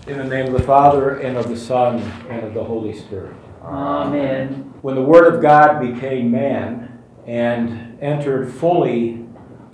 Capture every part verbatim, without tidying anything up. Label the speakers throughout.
Speaker 1: In the name of the Father, and of the Son, and of the Holy Spirit.
Speaker 2: Amen.
Speaker 1: When the Word of God became man and entered fully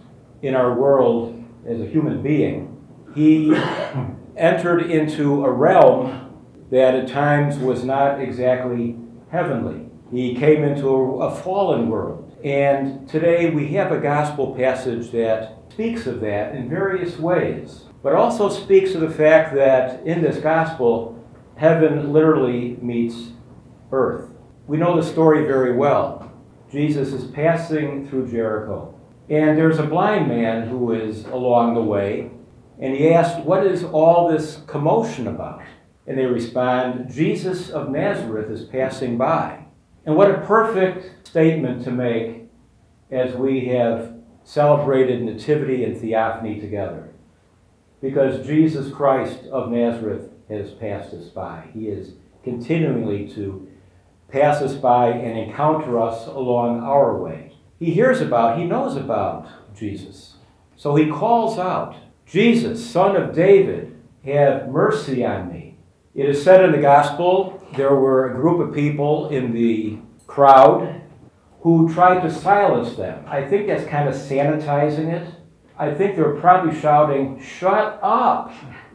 Speaker 1: in our world as a human being, he entered into a realm that at times was not exactly heavenly. He came into a, a fallen world. And today we have a gospel passage that speaks of that in various ways, but also speaks of the fact that in this gospel, heaven literally meets earth. We know the story very well. Jesus is passing through Jericho, and there's a blind man who is along the way, and he asks, "What is all this commotion about?" And they respond, "Jesus of Nazareth is passing by." And what a perfect statement to make as we have celebrated Nativity and Theophany together. Because Jesus Christ of Nazareth has passed us by. He is continually to pass us by and encounter us along our way. He hears about, he knows about Jesus. So he calls out, "Jesus, Son of David, have mercy on me." It is said in the gospel, there were a group of people in the crowd who tried to silence them. I think that's kind of sanitizing it. I think they're probably shouting, "Shut up!"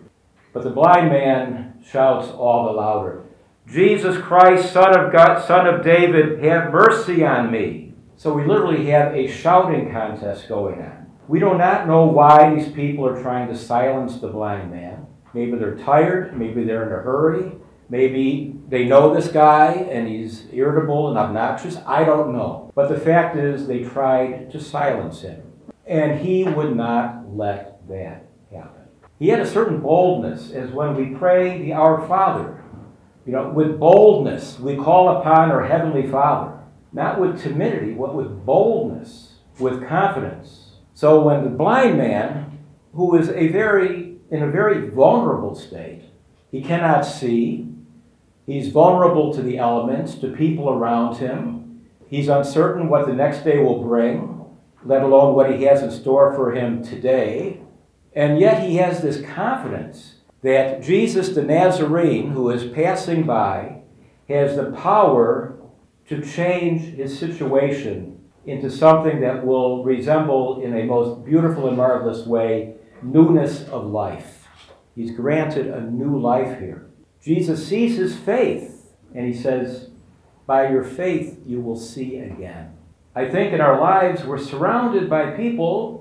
Speaker 1: But the blind man shouts all the louder, "Jesus Christ, Son of God, Son of David, have mercy on me." So we literally have a shouting contest going on. We do not know why these people are trying to silence the blind man. Maybe they're tired, maybe they're in a hurry, maybe they know this guy and he's irritable and obnoxious. I don't know. But the fact is they tried to silence him. And he would not let that happen. He had a certain boldness, as when we pray the Our Father. You know, with boldness, we call upon our Heavenly Father. Not with timidity, but with boldness, with confidence. So when the blind man, who is a very, in a very vulnerable state, he cannot see, he's vulnerable to the elements, to people around him, he's uncertain what the next day will bring, let alone what he has in store for him today. And yet he has this confidence that Jesus the Nazarene, who is passing by, has the power to change his situation into something that will resemble, in a most beautiful and marvelous way, newness of life. He's granted a new life here. Jesus sees his faith, and he says, "By your faith you will see again." I think in our lives we're surrounded by people,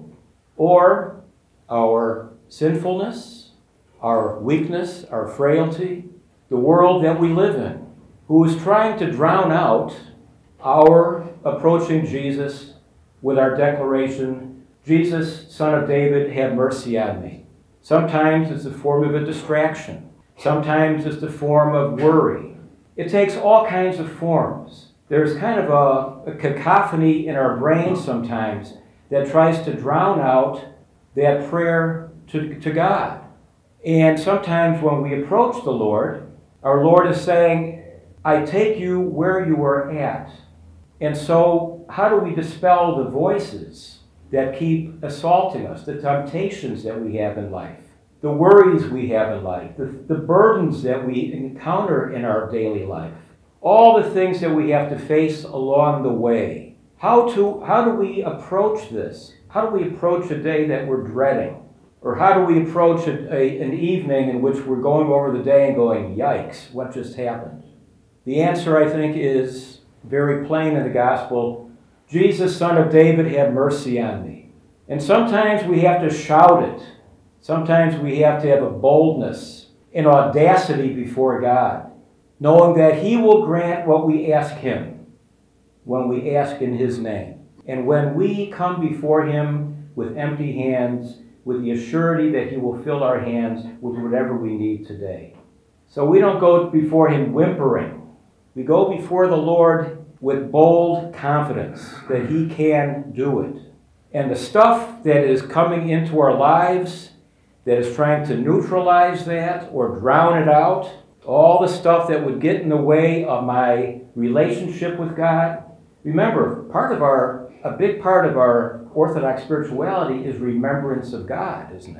Speaker 1: or our sinfulness, our weakness, our frailty, the world that we live in, who is trying to drown out our approaching Jesus with our declaration, "Jesus, Son of David, have mercy on me." Sometimes it's the form of a distraction. Sometimes it's the form of worry. It takes all kinds of forms. There's kind of a, a cacophony in our brains sometimes that tries to drown out that prayer to, to God. And sometimes when we approach the Lord, our Lord is saying, "I take you where you are at." And so how do we dispel the voices that keep assaulting us, the temptations that we have in life, the worries we have in life, the, the burdens that we encounter in our daily life? All the things that we have to face along the way. How to how do we approach this? How do we approach a day that we're dreading? Or how do we approach a, a, an evening in which we're going over the day and going, "Yikes, what just happened?" The answer, I think, is very plain in the gospel. "Jesus, Son of David, have mercy on me." And sometimes we have to shout it. Sometimes we have to have a boldness, an audacity before God, knowing that he will grant what we ask him when we ask in his name. And when we come before him with empty hands, with the assurity that he will fill our hands with whatever we need today. So we don't go before him whimpering. We go before the Lord with bold confidence that he can do it. And the stuff that is coming into our lives that is trying to neutralize that or drown it out, all the stuff that would get in the way of my relationship with God. Remember, part of our, a big part of our Orthodox spirituality is remembrance of God, isn't it?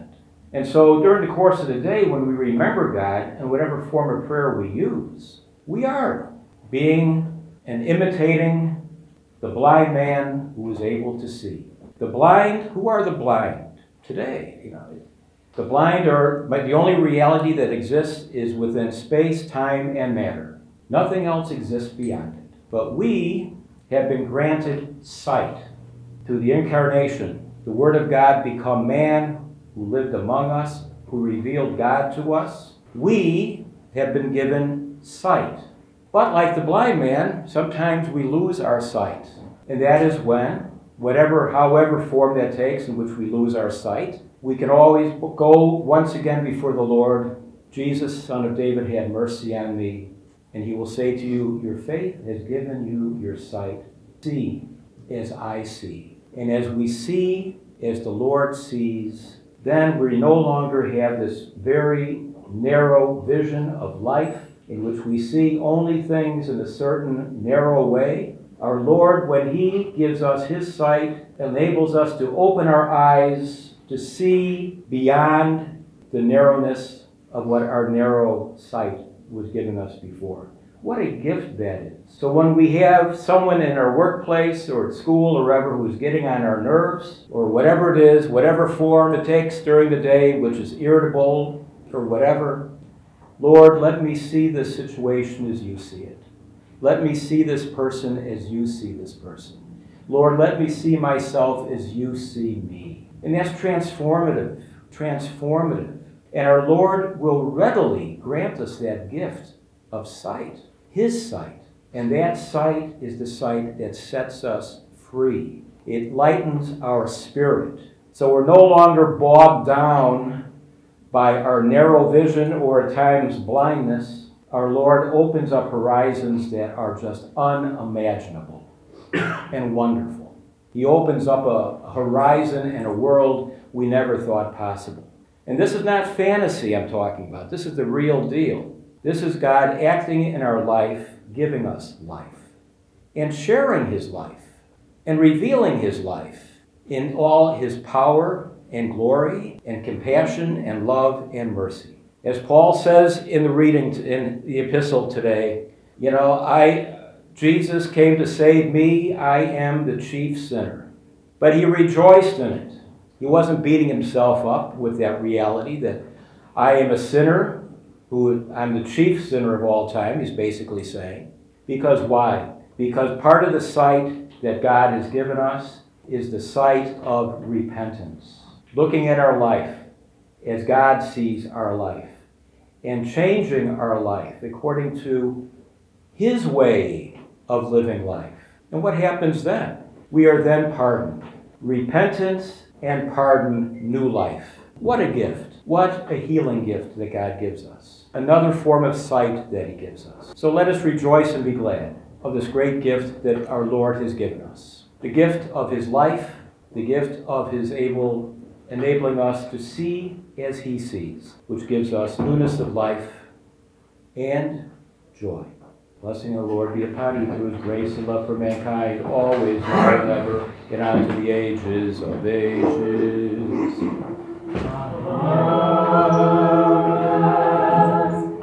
Speaker 1: And so during the course of the day, when we remember God in whatever form of prayer we use, we are being and imitating the blind man who was able to see. The blind, who are the blind today? You know, the blind are, but the only reality that exists is within space, time, and matter. Nothing else exists beyond it. But we have been granted sight through the incarnation. The Word of God become man who lived among us, who revealed God to us. We have been given sight. But like the blind man, sometimes we lose our sight. And that is when, whatever, however form that takes in which we lose our sight, we can always go once again before the Lord. Jesus, Son of David, have mercy on me. And he will say to you, your faith has given you your sight. See as I see. And as we see, as the Lord sees, then we no longer have this very narrow vision of life in which we see only things in a certain narrow way. Our Lord, when he gives us his sight, enables us to open our eyes to see beyond the narrowness of what our narrow sight was given us before. What a gift that is. So when we have someone in our workplace or at school or wherever who's getting on our nerves, or whatever it is, whatever form it takes during the day, which is irritable or whatever, Lord, let me see this situation as you see it. Let me see this person as you see this person. Lord, let me see myself as you see me. And that's transformative, transformative. And our Lord will readily grant us that gift of sight, his sight. And that sight is the sight that sets us free. It lightens our spirit. So we're no longer bogged down by our narrow vision or at times blindness. Our Lord opens up horizons that are just unimaginable and wonderful. He opens up a horizon and a world we never thought possible. And this is not fantasy I'm talking about. This is the real deal. This is God acting in our life, giving us life, and sharing his life, and revealing his life in all his power and glory and compassion and love and mercy. As Paul says in the reading in the epistle today, you know, I Jesus came to save me. I am the chief sinner. But he rejoiced in it. He wasn't beating himself up with that reality that I am a sinner, who I'm the chief sinner of all time, he's basically saying. Because why? Because part of the sight that God has given us is the sight of repentance. Looking at our life as God sees our life and changing our life according to his way of living life. And what happens then? We are then pardoned. Repentance and pardon, new life. What a gift. What a healing gift that God gives us. Another form of sight that he gives us. So let us rejoice and be glad of this great gift that our Lord has given us. The gift of his life, the gift of his able, enabling us to see as he sees, which gives us newness of life and joy. Blessing of the Lord be upon you through his grace and love for mankind, always, now and ever, and unto the ages of ages.